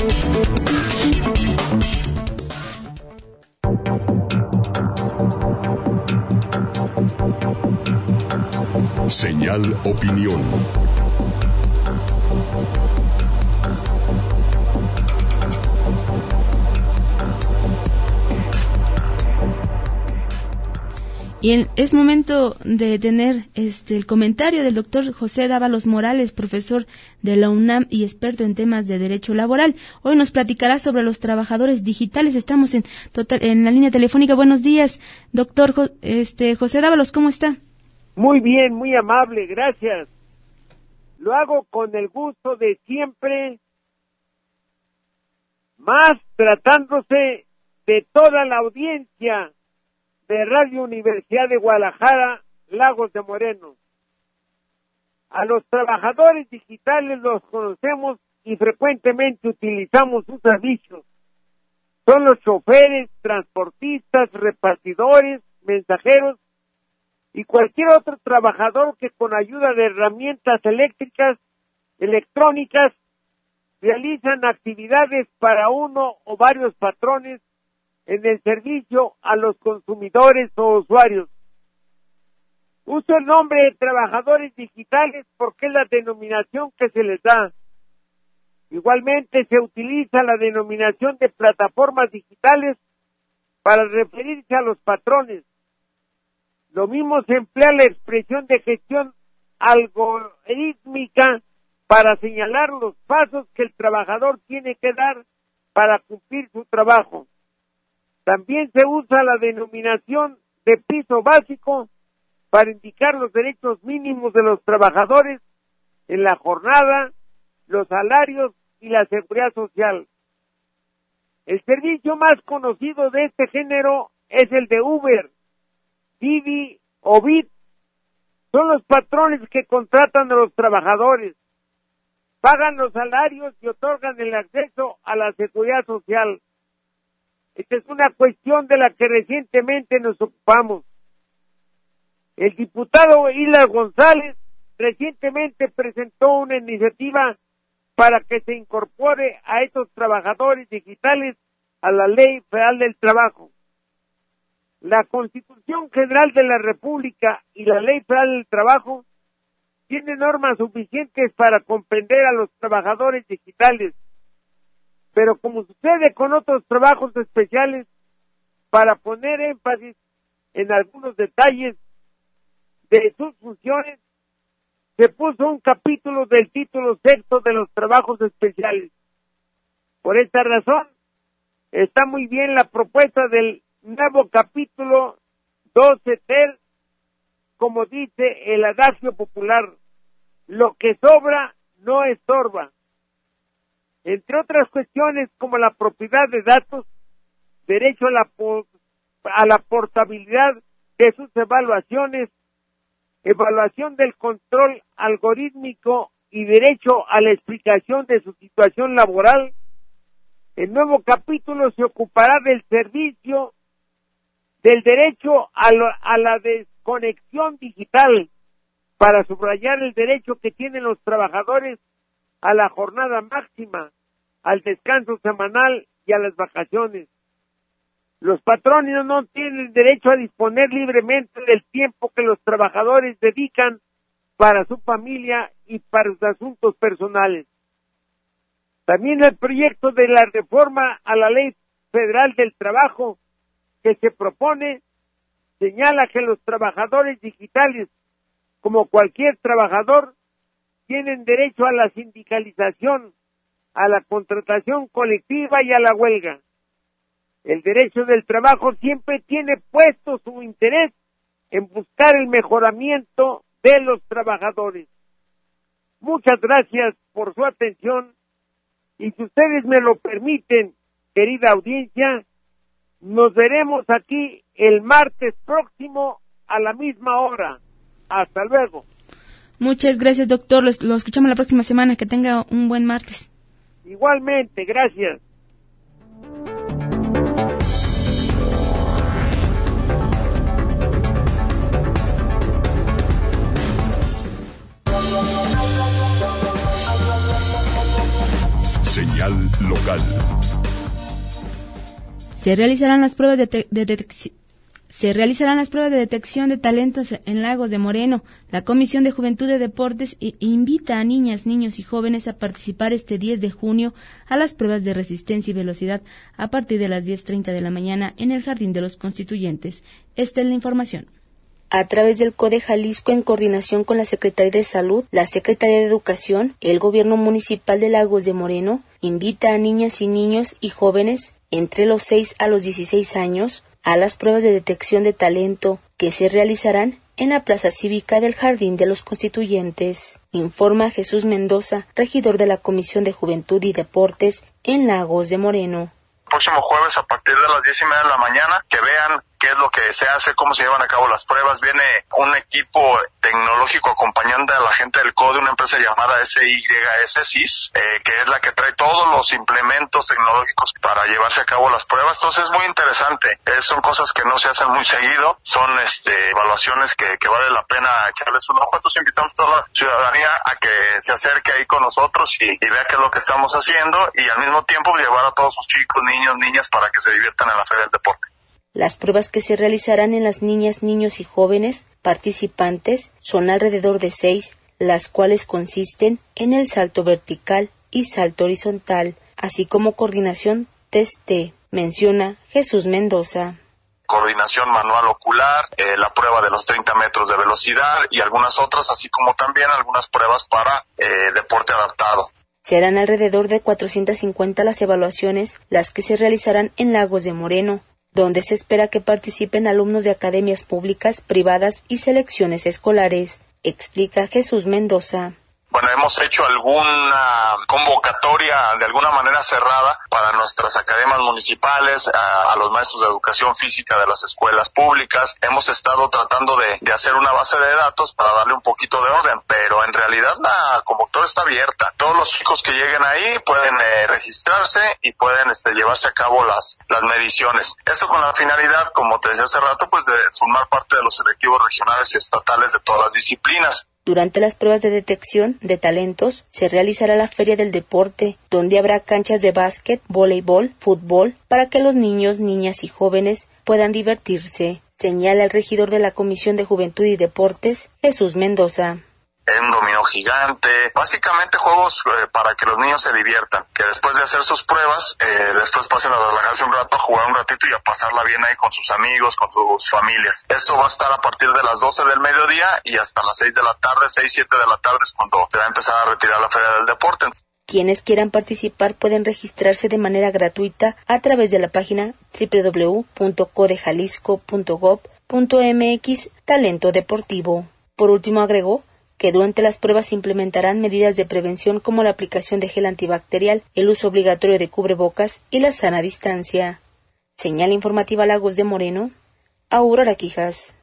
Señal Opinión. Y es momento de tener el comentario del doctor José Dávalos Morales, profesor de la UNAM y experto en temas de derecho laboral. Hoy nos platicará sobre los trabajadores digitales. Estamos en la línea telefónica. Buenos días, doctor José Dávalos, ¿cómo está? Muy bien, muy amable, gracias. Lo hago con el gusto de siempre, más tratándose de toda la audiencia de Radio Universidad de Guadalajara, Lagos de Moreno. A los trabajadores digitales los conocemos y frecuentemente utilizamos sus servicios. Son los choferes, transportistas, repartidores, mensajeros y cualquier otro trabajador que con ayuda de herramientas electrónicas, realizan actividades para uno o varios patrones en el servicio a los consumidores o usuarios. Uso el nombre de trabajadores digitales porque es la denominación que se les da. Igualmente se utiliza la denominación de plataformas digitales para referirse a los patrones. Lo mismo se emplea la expresión de gestión algorítmica para señalar los pasos que el trabajador tiene que dar para cumplir su trabajo. También se usa la denominación de piso básico para indicar los derechos mínimos de los trabajadores en la jornada, los salarios y la seguridad social. El servicio más conocido de este género es el de Uber, Didi o Bit. Son los patrones que contratan a los trabajadores, pagan los salarios y otorgan el acceso a la seguridad social. Esta es una cuestión de la que recientemente nos ocupamos. El diputado Islas González recientemente presentó una iniciativa para que se incorpore a estos trabajadores digitales a la Ley Federal del Trabajo. La Constitución General de la República y la Ley Federal del Trabajo tienen normas suficientes para comprender a los trabajadores digitales. Pero como sucede con otros trabajos especiales, para poner énfasis en algunos detalles de sus funciones, se puso un capítulo del título sexto de los trabajos especiales. Por esta razón, está muy bien la propuesta del nuevo capítulo 12 ter, como dice el adagio popular, lo que sobra no estorba. Entre otras cuestiones como la propiedad de datos, derecho a la portabilidad de sus evaluaciones, evaluación del control algorítmico y derecho a la explicación de su situación laboral. El nuevo capítulo se ocupará del servicio, del derecho a la desconexión digital, para subrayar el derecho que tienen los trabajadores a la jornada máxima, al descanso semanal y a las vacaciones. Los patrones no tienen derecho a disponer libremente del tiempo que los trabajadores dedican para su familia y para sus asuntos personales. También el proyecto de la reforma a la Ley Federal del Trabajo que se propone señala que los trabajadores digitales, como cualquier trabajador, tienen derecho a la sindicalización, a la contratación colectiva y a la huelga. El derecho del trabajo siempre tiene puesto su interés en buscar el mejoramiento de los trabajadores. Muchas gracias por su atención y si ustedes me lo permiten, querida audiencia, nos veremos aquí el martes próximo a la misma hora. Hasta luego. Muchas gracias, doctor. Lo escuchamos la próxima semana. Que tenga un buen martes. Igualmente, gracias. Señal Señal local. Se realizarán las pruebas de detección de talentos en Lagos de Moreno. La Comisión de Juventud y Deportes invita a niñas, niños y jóvenes a participar este 10 de junio a las pruebas de resistencia y velocidad a partir de las 10:30 de la mañana en el Jardín de los Constituyentes. Esta es la información. A través del CODE Jalisco, en coordinación con la Secretaría de Salud, la Secretaría de Educación, el Gobierno Municipal de Lagos de Moreno, invita a niñas y niños y jóvenes entre los 6 a los 16 años a las pruebas de detección de talento que se realizarán en la Plaza Cívica del Jardín de los Constituyentes. Informa Jesús Mendoza, regidor de la Comisión de Juventud y Deportes en Lagos de Moreno. Próximo jueves a partir de las 10:30 de la mañana, que vean qué es lo que se hace, cómo se llevan a cabo las pruebas. Viene un equipo tecnológico acompañando a la gente del CODE, una empresa llamada SYS, que es la que trae todos los implementos tecnológicos para llevarse a cabo las pruebas. Entonces es muy interesante. Son cosas que no se hacen muy seguido, son evaluaciones que vale la pena echarles un ojo. Entonces invitamos a toda la ciudadanía a que se acerque ahí con nosotros y vea qué es lo que estamos haciendo, y al mismo tiempo llevar a todos sus chicos, niños, niñas para que se diviertan en la Feria del Deporte. Las pruebas que se realizarán en las niñas, niños y jóvenes participantes son alrededor de 6, las cuales consisten en el salto vertical y salto horizontal, así como coordinación test-T, menciona Jesús Mendoza. Coordinación manual ocular, la prueba de los 30 metros de velocidad y algunas otras, así como también algunas pruebas para deporte adaptado. Serán alrededor de 450 las evaluaciones las que se realizarán en Lagos de Moreno, donde se espera que participen alumnos de academias públicas, privadas y selecciones escolares, explica Jesús Mendoza. Bueno, hemos hecho alguna convocatoria de alguna manera cerrada para nuestras academias municipales, a los maestros de educación física de las escuelas públicas. Hemos estado tratando de hacer una base de datos para darle un poquito de orden, pero en realidad la convocatoria está abierta. Todos los chicos que lleguen ahí pueden registrarse y pueden llevarse a cabo las mediciones. Eso con la finalidad, como te decía hace rato, pues de formar parte de los selectivos regionales y estatales de todas las disciplinas. Durante las pruebas de detección de talentos se realizará la Feria del Deporte, donde habrá canchas de básquet, voleibol, fútbol, para que los niños, niñas y jóvenes puedan divertirse, señala el regidor de la Comisión de Juventud y Deportes, Jesús Mendoza. Un dominó gigante, básicamente juegos para que los niños se diviertan, que después de hacer sus pruebas, después pasen a relajarse un rato, a jugar un ratito y a pasarla bien ahí con sus amigos, con sus familias. Esto va a estar a partir de las 12 del mediodía y hasta las 6 de la tarde, 6, 7 de la tarde es cuando se va a empezar a retirar la Feria del Deporte. Quienes quieran participar pueden registrarse de manera gratuita a través de la página www.codejalisco.gov.mx Talento Deportivo. Por último agregó que durante las pruebas se implementarán medidas de prevención como la aplicación de gel antibacterial, el uso obligatorio de cubrebocas y la sana distancia. Señal informativa Lagos de Moreno, Aurora Quijas.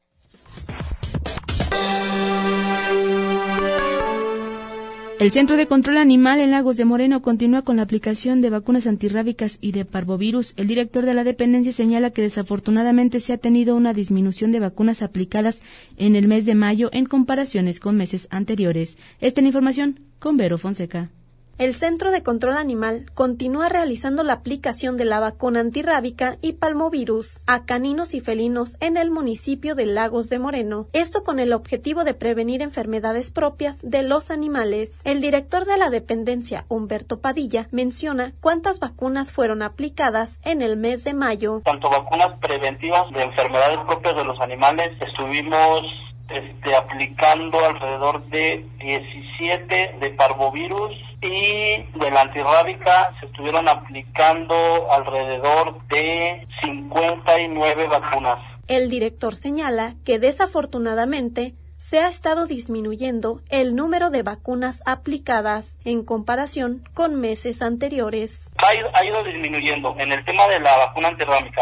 El Centro de Control Animal en Lagos de Moreno continúa con la aplicación de vacunas antirrábicas y de parvovirus. El director de la dependencia señala que desafortunadamente se ha tenido una disminución de vacunas aplicadas en el mes de mayo en comparaciones con meses anteriores. Esta es la información con Vero Fonseca. El Centro de Control Animal continúa realizando la aplicación de la vacuna antirrábica y palmovirus a caninos y felinos en el municipio de Lagos de Moreno, esto con el objetivo de prevenir enfermedades propias de los animales. El director de la dependencia, Humberto Padilla, menciona cuántas vacunas fueron aplicadas en el mes de mayo. Tanto vacunas preventivas de enfermedades propias de los animales, estuvimos aplicando alrededor de 17 de parvovirus y de la antirrábica se estuvieron aplicando alrededor de 59 vacunas. El director señala que desafortunadamente se ha estado disminuyendo el número de vacunas aplicadas en comparación con meses anteriores. Ha ido disminuyendo en el tema de la vacuna antirrábica,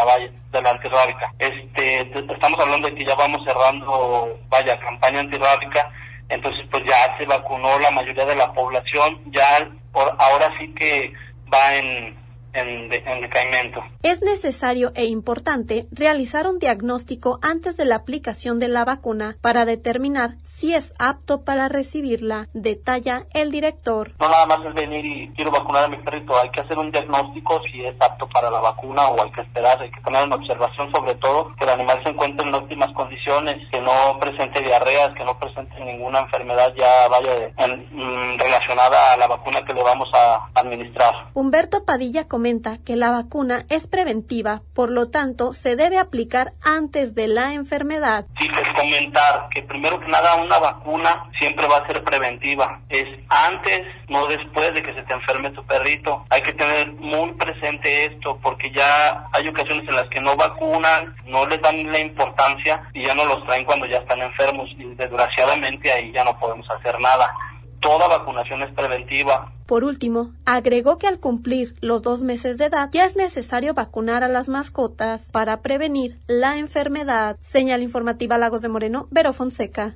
estamos hablando de que ya vamos cerrando, campaña antirrábica, entonces pues ya se vacunó la mayoría de la población, ya ahora sí que va en en decaimiento. Es necesario e importante realizar un diagnóstico antes de la aplicación de la vacuna para determinar si es apto para recibirla, detalla el director. No nada más es venir y quiero vacunar a mi perrito, hay que hacer un diagnóstico si es apto para la vacuna o hay que esperar, hay que tener una observación sobre todo, que el animal se encuentre en óptimas condiciones, que no presente diarreas, que no presente ninguna enfermedad ya relacionada a la vacuna que le vamos a administrar. Humberto Padilla comenta que la vacuna es preventiva, por lo tanto se debe aplicar antes de la enfermedad. Sí, pues comentar que primero que nada una vacuna siempre va a ser preventiva, es antes, no después de que se te enferme tu perrito. Hay que tener muy presente esto porque ya hay ocasiones en las que no vacunan, no les dan la importancia y ya no los traen cuando ya están enfermos y desgraciadamente ahí ya no podemos hacer nada. Toda vacunación es preventiva. Por último, agregó que al cumplir los 2 meses de edad ya es necesario vacunar a las mascotas para prevenir la enfermedad. Señal informativa Lagos de Moreno, Vero Fonseca.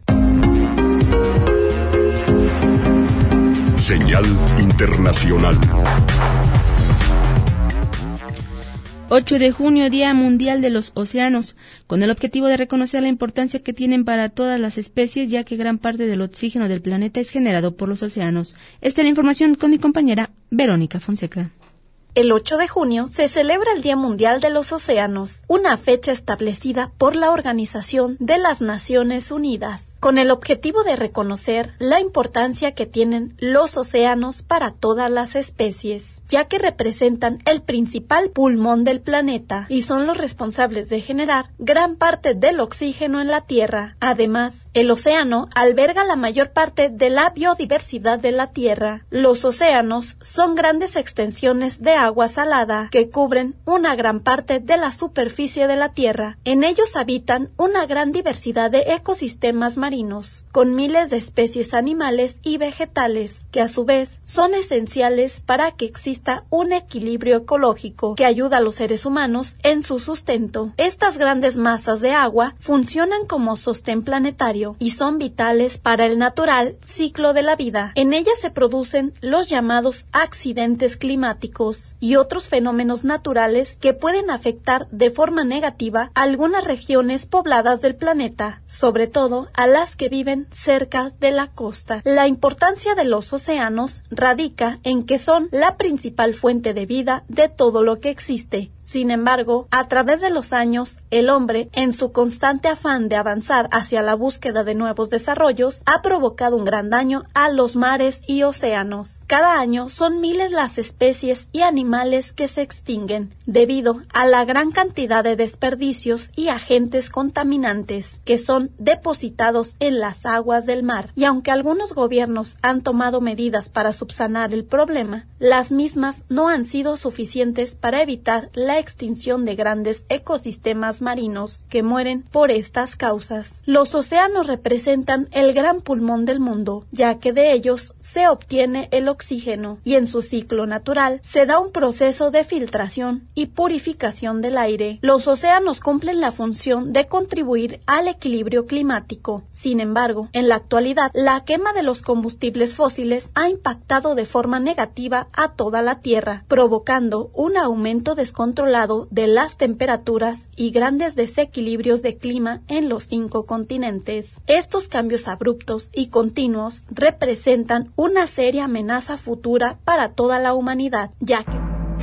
Señal internacional. 8 de junio, Día Mundial de los Océanos, con el objetivo de reconocer la importancia que tienen para todas las especies, ya que gran parte del oxígeno del planeta es generado por los océanos. Esta es la información con mi compañera Verónica Fonseca. El 8 de junio se celebra el Día Mundial de los Océanos, una fecha establecida por la Organización de las Naciones Unidas, con el objetivo de reconocer la importancia que tienen los océanos para todas las especies, ya que representan el principal pulmón del planeta y son los responsables de generar gran parte del oxígeno en la Tierra. Además, el océano alberga la mayor parte de la biodiversidad de la Tierra. Los océanos son grandes extensiones de agua salada que cubren una gran parte de la superficie de la Tierra. En ellos habitan una gran diversidad de ecosistemas marinos, con miles de especies animales y vegetales, que a su vez son esenciales para que exista un equilibrio ecológico que ayuda a los seres humanos en su sustento. Estas grandes masas de agua funcionan como sostén planetario y son vitales para el natural ciclo de la vida. En ellas se producen los llamados accidentes climáticos y otros fenómenos naturales que pueden afectar de forma negativa a algunas regiones pobladas del planeta, sobre todo a las que viven cerca de la costa. La importancia de los océanos radica en que son la principal fuente de vida de todo lo que existe. Sin embargo, a través de los años, el hombre, en su constante afán de avanzar hacia la búsqueda de nuevos desarrollos, ha provocado un gran daño a los mares y océanos. Cada año son miles las especies y animales que se extinguen, debido a la gran cantidad de desperdicios y agentes contaminantes que son depositados en las aguas del mar. Y aunque algunos gobiernos han tomado medidas para subsanar el problema, las mismas no han sido suficientes para evitar la extinción de grandes ecosistemas marinos que mueren por estas causas. Los océanos representan el gran pulmón del mundo, ya que de ellos se obtiene el oxígeno y en su ciclo natural se da un proceso de filtración y purificación del aire. Los océanos cumplen la función de contribuir al equilibrio climático. Sin embargo, en la actualidad, la quema de los combustibles fósiles ha impactado de forma negativa a toda la Tierra, provocando un aumento descontrolado de las temperaturas y grandes desequilibrios de clima en los 5 continentes. Estos cambios abruptos y continuos representan una seria amenaza futura para toda la humanidad, ya que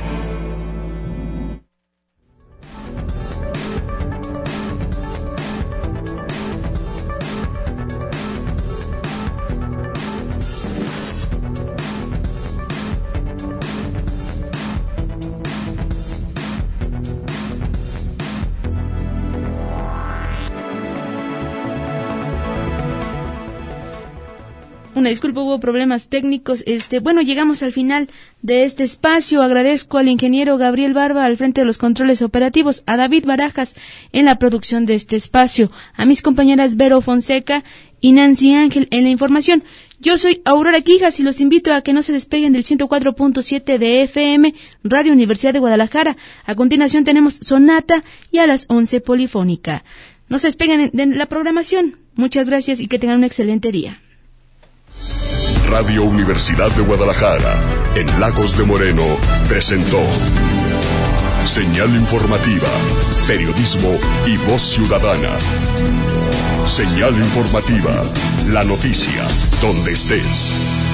Una disculpa, hubo problemas técnicos. Llegamos al final de este espacio. Agradezco al ingeniero Gabriel Barba al frente de los controles operativos, a David Barajas en la producción de este espacio, a mis compañeras Vero Fonseca y Nancy Ángel en la información. Yo soy Aurora Quijas y los invito a que no se despeguen del 104.7 de FM, Radio Universidad de Guadalajara. A continuación tenemos Sonata y a las 11 Polifónica. No se despeguen de la programación. Muchas gracias y que tengan un excelente día. Radio Universidad de Guadalajara, en Lagos de Moreno, presentó Señal Informativa, periodismo y voz ciudadana. Señal Informativa, la noticia, donde estés.